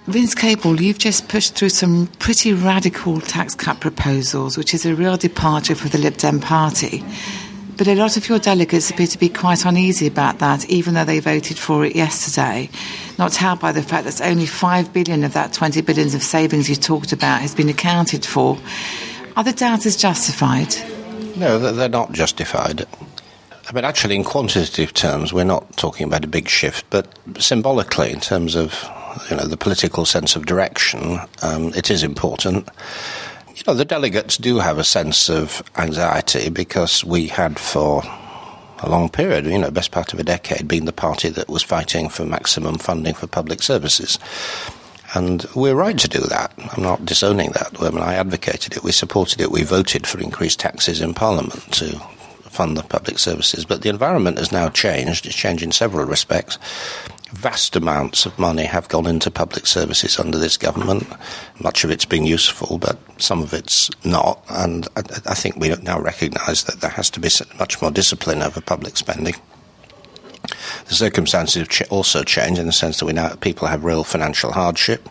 Vince Cable, you've just pushed through some pretty radical tax cut proposals, which is a real departure for the Lib Dem party. But a lot of your delegates appear to be quite uneasy about that, even though they voted for it yesterday, not helped by the fact that only 5 billion of that 20 billion of savings you talked about has been accounted for. Are the doubters justified? No, they're not justified. I mean, actually, in quantitative terms, we're not talking about a big shift, but symbolically, in terms of the political sense of direction, it is important. The delegates do have a sense of anxiety because we had for a long period, best part of a decade, been the party that was fighting for maximum funding for public services. And we're right to do that. I'm not disowning that. I mean, I advocated it, we supported it, we voted for increased taxes in Parliament to fund the public services. But the environment has now changed. It's changed in several respects. Vast amounts of money have gone into public services under this government. Much of it's been useful, but some of it's not. And I think we now recognise that there has to be much more discipline over public spending. The circumstances have also changed in the sense that people have real financial hardship,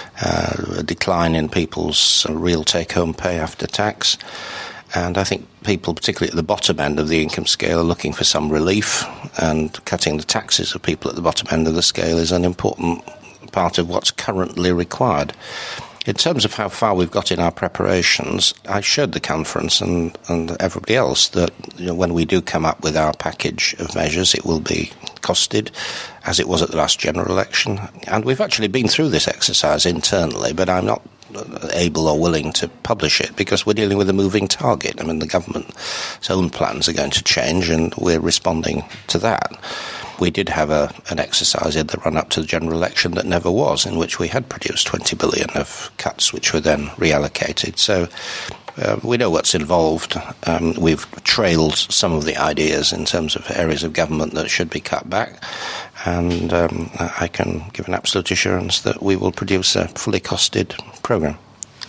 a decline in people's real take-home pay after tax. And I think people, particularly at the bottom end of the income scale, are looking for some relief, and cutting the taxes of people at the bottom end of the scale is an important part of what's currently required. In terms of how far we've got in our preparations, I showed the conference and everybody else that when we do come up with our package of measures, it will be costed, as it was at the last general election. And we've actually been through this exercise internally, but I'm not able or willing to publish it because we're dealing with a moving target. I mean, the government's own plans are going to change, and we're responding to that. We did have an exercise in the run-up to the general election that never was, in which we had produced 20 billion of cuts, which were then reallocated. So we know what's involved. We've trailed some of the ideas in terms of areas of government that should be cut back. And I can give an absolute assurance that we will produce a fully costed programme.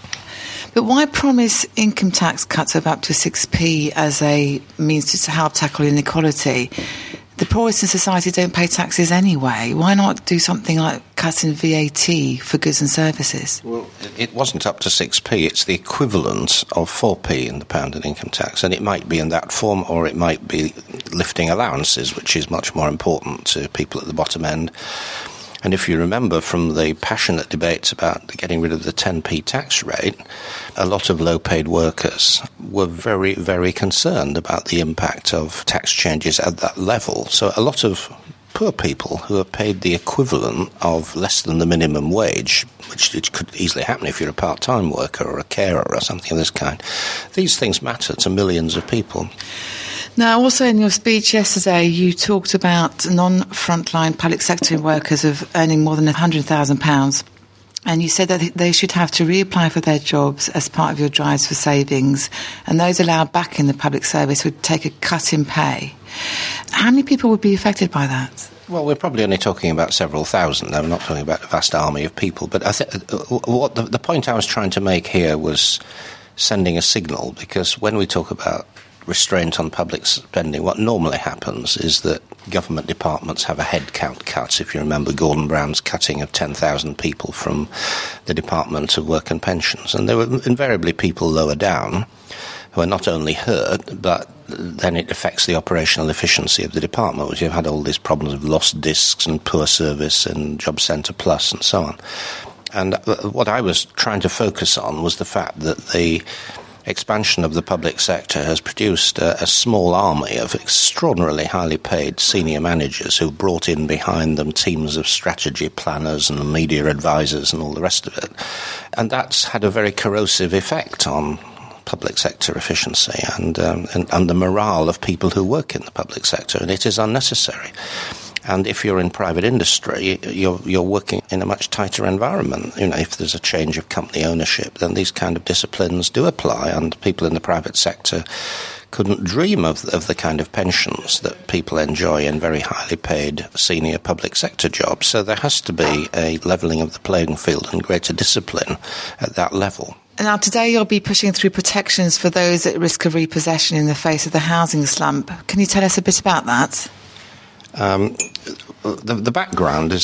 But why promise income tax cuts of up to 6p as a means to help tackle inequality? The poorest in society don't pay taxes anyway. Why not do something like cutting VAT for goods and services? Well, it wasn't up to 6p. It's the equivalent of 4p in the pound in income tax. And it might be in that form, or it might be lifting allowances, which is much more important to people at the bottom end. And if you remember from the passionate debates about getting rid of the 10p tax rate, a lot of low-paid workers were very, very concerned about the impact of tax changes at that level. So a lot of poor people who are paid the equivalent of less than the minimum wage, which could easily happen if you're a part-time worker or a carer or something of this kind, these things matter to millions of people. Now, also in your speech yesterday, you talked about non-frontline public sector workers of earning more than £100,000, and you said that they should have to reapply for their jobs as part of your drives for savings, and those allowed back in the public service would take a cut in pay. How many people would be affected by that? Well, we're probably only talking about several thousand. I'm not talking about a vast army of people. But I think what the point I was trying to make here was sending a signal, because when we talk about restraint on public spending, what normally happens is that government departments have a headcount cut. If you remember Gordon Brown's cutting of 10,000 people from the Department of Work and Pensions. And there were invariably people lower down who are not only hurt, but then it affects the operational efficiency of the department, which you've had all these problems of lost discs and poor service and Job Centre Plus and so on. And what I was trying to focus on was the fact that the expansion of the public sector has produced a small army of extraordinarily highly paid senior managers who've brought in behind them teams of strategy planners and media advisors and all the rest of it. And that's had a very corrosive effect on public sector efficiency and the morale of people who work in the public sector, and it is unnecessary. And if you're in private industry, you're working in a much tighter environment. If there's a change of company ownership, then these kind of disciplines do apply, and people in the private sector couldn't dream of the kind of pensions that people enjoy in very highly paid senior public sector jobs. So there has to be a levelling of the playing field and greater discipline at that level. Now, today you'll be pushing through protections for those at risk of repossession in the face of the housing slump. Can you tell us a bit about that? The background is that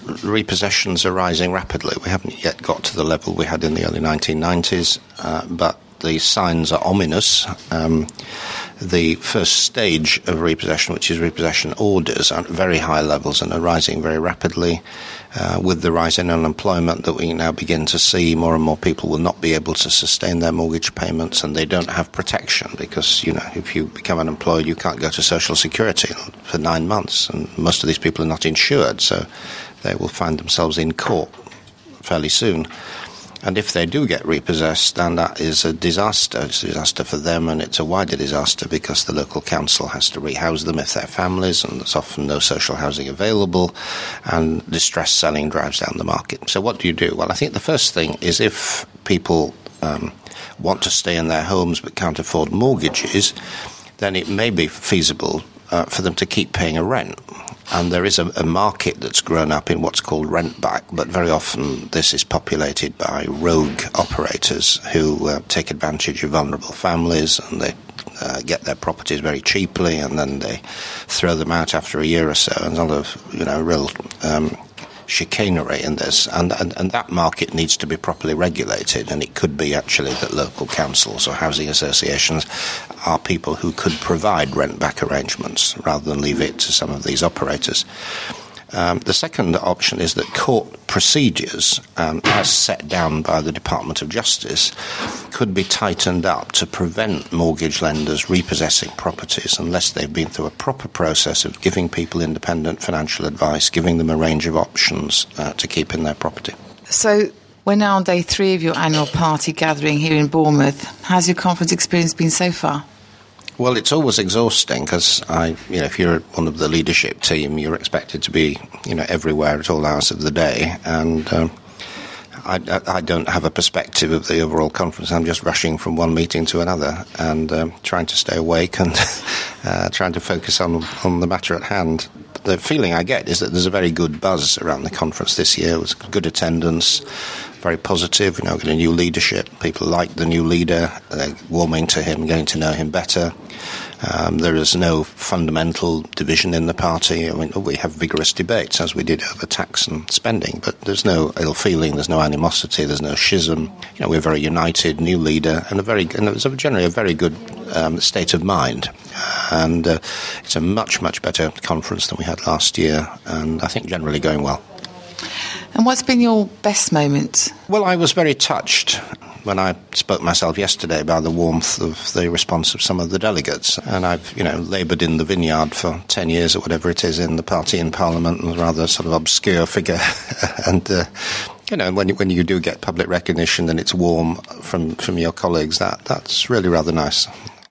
repossessions are rising rapidly. We haven't yet got to the level we had in the early 1990s, but the signs are ominous. The first stage of repossession, which is repossession orders, are at very high levels and are rising very rapidly. With the rise in unemployment that we now begin to see, more and more people will not be able to sustain their mortgage payments, and they don't have protection because, if you become unemployed, you can't go to Social Security for 9 months, and most of these people are not insured, so they will find themselves in court fairly soon. And if they do get repossessed, then that is a disaster. It's a disaster for them, and it's a wider disaster because the local council has to rehouse them if they're families, and there's often no social housing available, and distress selling drives down the market. So what do you do? Well, I think the first thing is if people want to stay in their homes but can't afford mortgages, then it may be feasible for them to keep paying a rent. And there is a market that's grown up in what's called rent back, but very often this is populated by rogue operators who take advantage of vulnerable families, and they get their properties very cheaply, and then they throw them out after a year or so. And there's a lot of real chicanery in this, and that market needs to be properly regulated, and it could be actually that local councils or housing associations are people who could provide rent-back arrangements rather than leave it to some of these operators. The second option is that court procedures, as set down by the Department of Justice, could be tightened up to prevent mortgage lenders repossessing properties unless they've been through a proper process of giving people independent financial advice, giving them a range of options to keep in their property. So we're now on day 3 of your annual party gathering here in Bournemouth. How's your conference experience been so far? Well, it's always exhausting because if you're one of the leadership team, you're expected to be, everywhere at all hours of the day, and I don't have a perspective of the overall conference. I'm just rushing from one meeting to another and trying to stay awake and trying to focus on the matter at hand. The feeling I get is that there's a very good buzz around the conference this year. It was good attendance, very positive. We've got a new leadership. People like the new leader. They're warming to him, getting to know him better. There is no fundamental division in the party. We have vigorous debates, as we did over tax and spending, but there's no ill feeling, there's no animosity, there's no schism. We're very united, new leader, and it's generally a very good state of mind. And it's a much, much better conference than we had last year, and I think generally going well. And what's been your best moment? Well, I was very touched when I spoke myself yesterday by the warmth of the response of some of the delegates. And I've, laboured in the vineyard for 10 years or whatever it is in the party in Parliament, and a rather sort of obscure figure. And, when you do get public recognition and it's warm from your colleagues, that's really rather nice.